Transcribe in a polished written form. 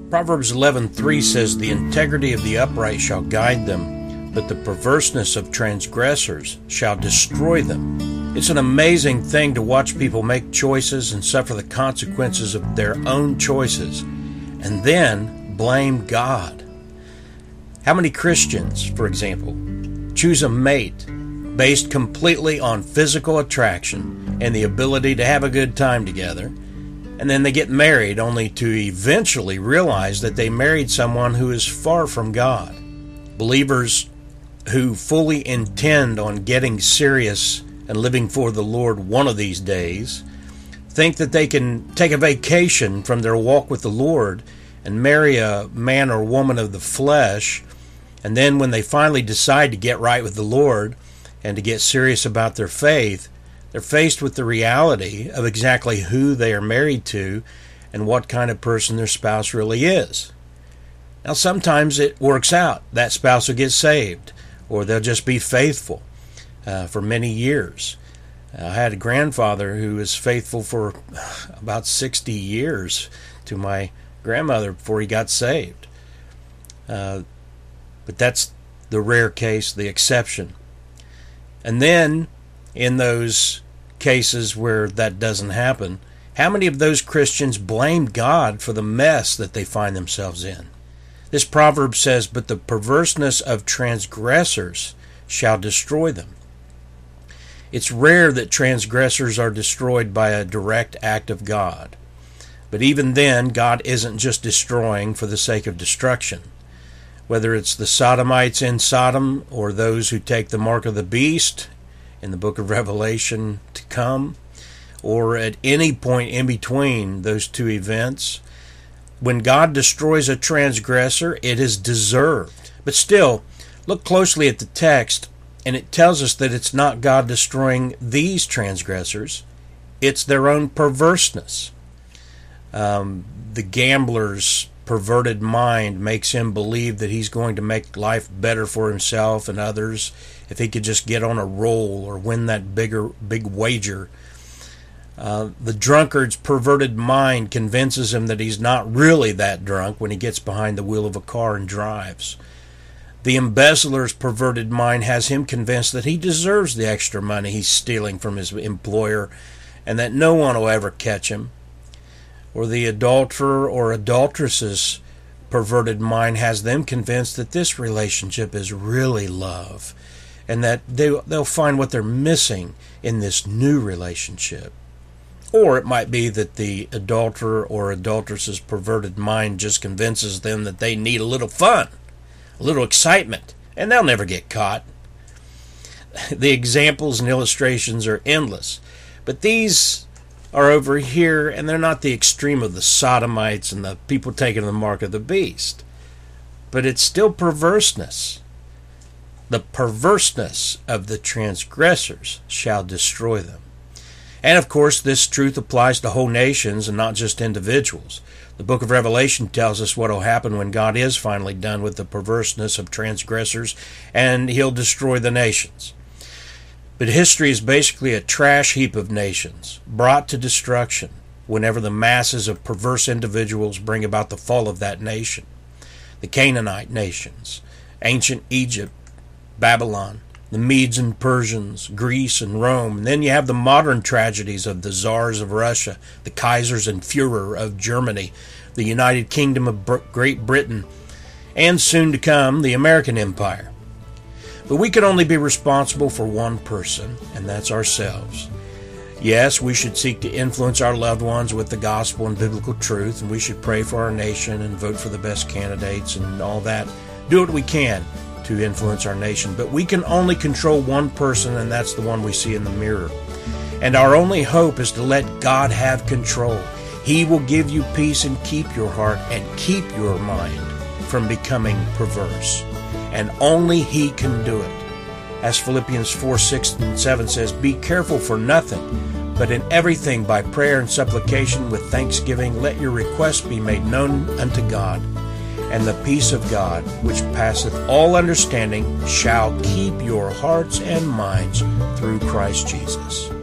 Proverbs 11:3 says, "The integrity of the upright shall guide them, but the perverseness of transgressors shall destroy them." It's an amazing thing to watch people make choices and suffer the consequences of their own choices, and then blame God. How many Christians, for example, choose a mate based completely on physical attraction and the ability to have a good time together, and then they get married only to eventually realize that they married someone who is far from God? Believers who fully intend on getting serious and living for the Lord one of these days think that they can take a vacation from their walk with the Lord and marry a man or woman of the flesh, and then when they finally decide to get right with the Lord and to get serious about their faith, they're faced with the reality of exactly who they are married to and what kind of person their spouse really is. Now, sometimes it works out. That spouse will get saved, or they'll just be faithful for many years. I had a grandfather who was faithful for about 60 years to my grandmother before he got saved. But that's the rare case, the exception. And then, in those cases where that doesn't happen, how many of those Christians blame God for the mess that they find themselves in? This proverb says, "But the perverseness of transgressors shall destroy them." It's rare that transgressors are destroyed by a direct act of God. But even then, God isn't just destroying for the sake of destruction. Whether it's the Sodomites in Sodom or those who take the mark of the beast in the book of Revelation to come, or at any point in between those two events, when God destroys a transgressor, it is deserved. But still, look closely at the text, and it tells us that it's not God destroying these transgressors, it's their own perverseness. The gambler's perverted mind makes him believe that he's going to make life better for himself and others if he could just get on a roll or win that big wager. The drunkard's perverted mind convinces him that he's not really that drunk when he gets behind the wheel of a car and drives. The embezzler's perverted mind has him convinced that he deserves the extra money he's stealing from his employer and that no one will ever catch him. Or the adulterer or adulteress's perverted mind has them convinced that this relationship is really love and that they'll find what they're missing in this new relationship. Or it might be that the adulterer or adulteress's perverted mind just convinces them that they need a little fun, a little excitement, and they'll never get caught. The examples and illustrations are endless, but these are over here, and they're not the extreme of the Sodomites and the people taking the mark of the beast. But it's still perverseness. The perverseness of the transgressors shall destroy them. And of course, this truth applies to whole nations and not just individuals. The book of Revelation tells us what will happen when God is finally done with the perverseness of transgressors, and he'll destroy the nations. But history is basically a trash heap of nations, brought to destruction whenever the masses of perverse individuals bring about the fall of that nation. The Canaanite nations, ancient Egypt, Babylon, the Medes and Persians, Greece and Rome. And then you have the modern tragedies of the Tsars of Russia, the Kaisers and Führer of Germany, the United Kingdom of Great Britain, and soon to come, the American Empire. But we can only be responsible for one person, and that's ourselves. Yes, we should seek to influence our loved ones with the gospel and biblical truth, and we should pray for our nation and vote for the best candidates and all that. Do what we can to influence our nation, but we can only control one person, and that's the one we see in the mirror. And our only hope is to let God have control. He will give you peace and keep your heart and keep your mind from becoming perverse. And only He can do it. As Philippians 4, 6, and 7 says, "Be careful for nothing, but in everything by prayer and supplication with thanksgiving, let your requests be made known unto God. And the peace of God, which passeth all understanding, shall keep your hearts and minds through Christ Jesus."